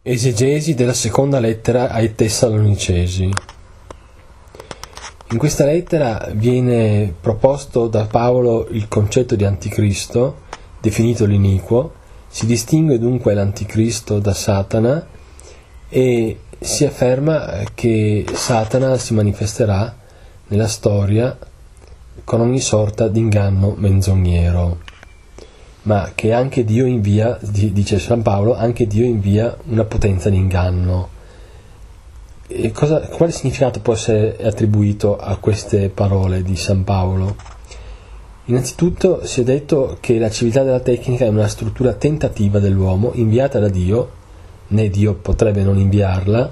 Esegesi della seconda lettera ai Tessalonicesi. In questa lettera viene proposto da Paolo il concetto di anticristo, definito l'iniquo. Si distingue dunque l'anticristo da Satana e si afferma che Satana si manifesterà nella storia con ogni sorta di inganno menzognero, ma che anche Dio invia, dice San Paolo, anche Dio invia una potenza di inganno. E quale significato può essere attribuito a queste parole di San Paolo? Innanzitutto si è detto che la civiltà della tecnica è una struttura tentativa dell'uomo inviata da Dio, né Dio potrebbe non inviarla,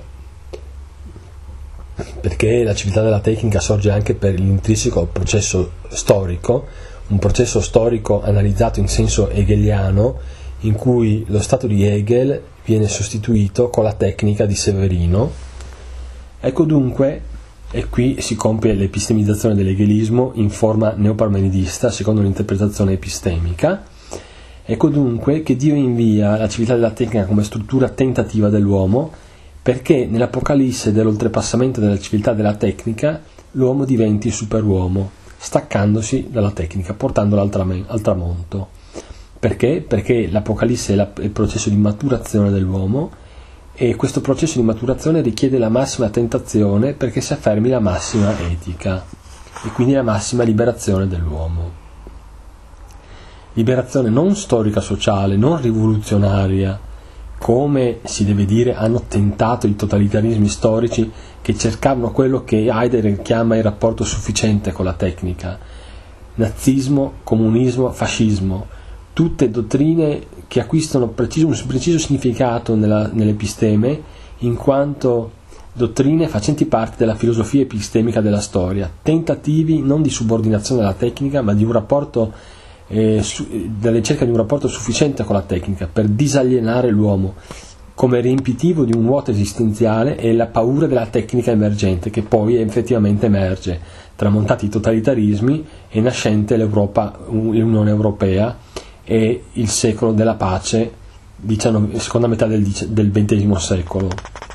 perché la civiltà della tecnica sorge anche per l'intrinseco processo storico, un processo storico analizzato in senso hegeliano, in cui lo stato di Hegel viene sostituito con la tecnica di Severino. Ecco dunque, e qui si compie l'epistemizzazione dell'hegelismo in forma neoparmenidista secondo l'interpretazione epistemica. Ecco dunque che Dio invia la civiltà della tecnica come struttura tentativa dell'uomo, perché nell'Apocalisse dell'oltrepassamento della civiltà della tecnica l'uomo diventi superuomo, staccandosi dalla tecnica, portandola al tramonto. Perché? Perché l'Apocalisse è il processo di maturazione dell'uomo, e questo processo di maturazione richiede la massima tentazione perché si affermi la massima etica e quindi la massima liberazione dell'uomo. Liberazione non storica sociale, non rivoluzionaria, come si deve dire hanno tentato i totalitarismi storici che cercavano quello che Heidegger chiama il rapporto sufficiente con la tecnica. Nazismo, comunismo, fascismo, tutte dottrine che acquistano un preciso significato nell'episteme, in quanto dottrine facenti parte della filosofia epistemica della storia, tentativi non di subordinazione alla tecnica, ma di un rapporto della ricerca di un rapporto sufficiente con la tecnica per disalienare l'uomo come riempitivo di un vuoto esistenziale e la paura della tecnica emergente, che poi effettivamente emerge tramontati i totalitarismi e nascente l'Unione Europea e il secolo della pace, seconda metà del XX secolo.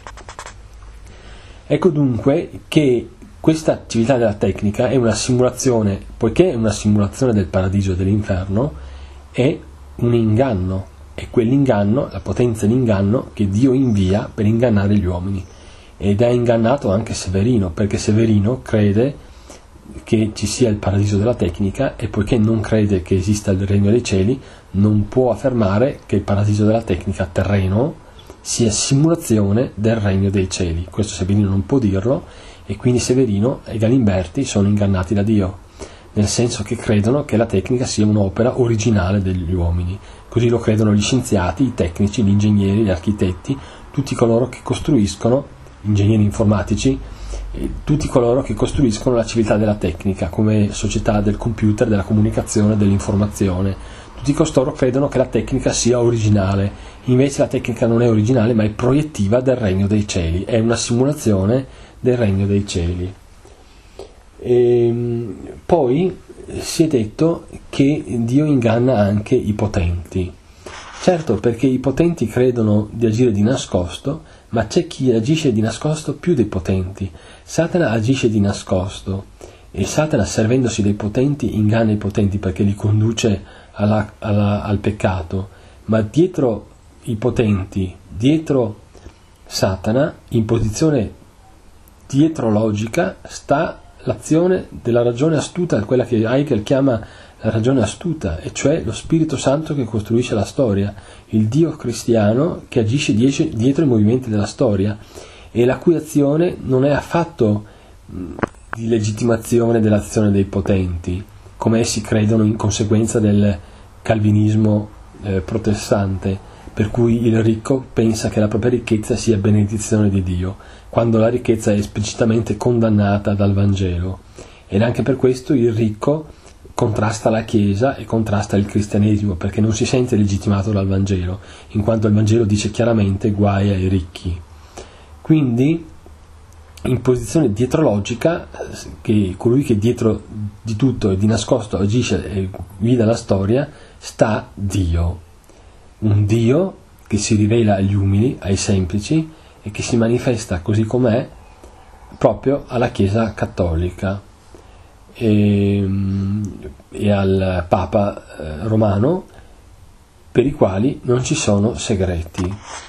Ecco dunque che questa civiltà della tecnica è una simulazione, poiché è una simulazione del paradiso e dell'inferno, è un inganno, è quell'inganno, la potenza di inganno che Dio invia per ingannare gli uomini. Ed ha ingannato anche Severino, perché Severino crede che ci sia il paradiso della tecnica, e poiché non crede che esista il regno dei cieli, non può affermare che il paradiso della tecnica terreno sia simulazione del regno dei cieli. Questo Severino non può dirlo, e quindi Severino e Galimberti sono ingannati da Dio, nel senso che credono che la tecnica sia un'opera originale degli uomini. Così lo credono gli scienziati, i tecnici, gli ingegneri, gli architetti, tutti coloro che costruiscono, ingegneri informatici, tutti coloro che costruiscono la civiltà della tecnica come società del computer, della comunicazione, dell'informazione. Tutti costoro credono che la tecnica sia originale, invece la tecnica non è originale ma è proiettiva del regno dei cieli, è una simulazione del regno dei cieli. Poi si è detto che Dio inganna anche i potenti. Certo, perché i potenti credono di agire di nascosto, ma c'è chi agisce di nascosto più dei potenti. Satana agisce di nascosto, e Satana, servendosi dei potenti, inganna i potenti perché li conduce al peccato. Ma dietro i potenti, dietro Satana, in posizione dietrologica, sta l'azione della ragione astuta, quella che Hegel chiama la ragione astuta, e cioè lo Spirito Santo che costruisce la storia, il Dio cristiano che agisce dietro i movimenti della storia, e la cui azione non è affatto di legittimazione dell'azione dei potenti, come essi credono in conseguenza del calvinismo protestante, per cui il ricco pensa che la propria ricchezza sia benedizione di Dio, quando la ricchezza è esplicitamente condannata dal Vangelo. Ed anche per questo il ricco contrasta la Chiesa e contrasta il cristianesimo, perché non si sente legittimato dal Vangelo, in quanto il Vangelo dice chiaramente guai ai ricchi. Quindi, in posizione dietrologica, che colui che dietro di tutto e di nascosto agisce e guida la storia, sta Dio. Un Dio che si rivela agli umili, ai semplici, e che si manifesta così com'è proprio alla Chiesa cattolica e al Papa romano, per i quali non ci sono segreti.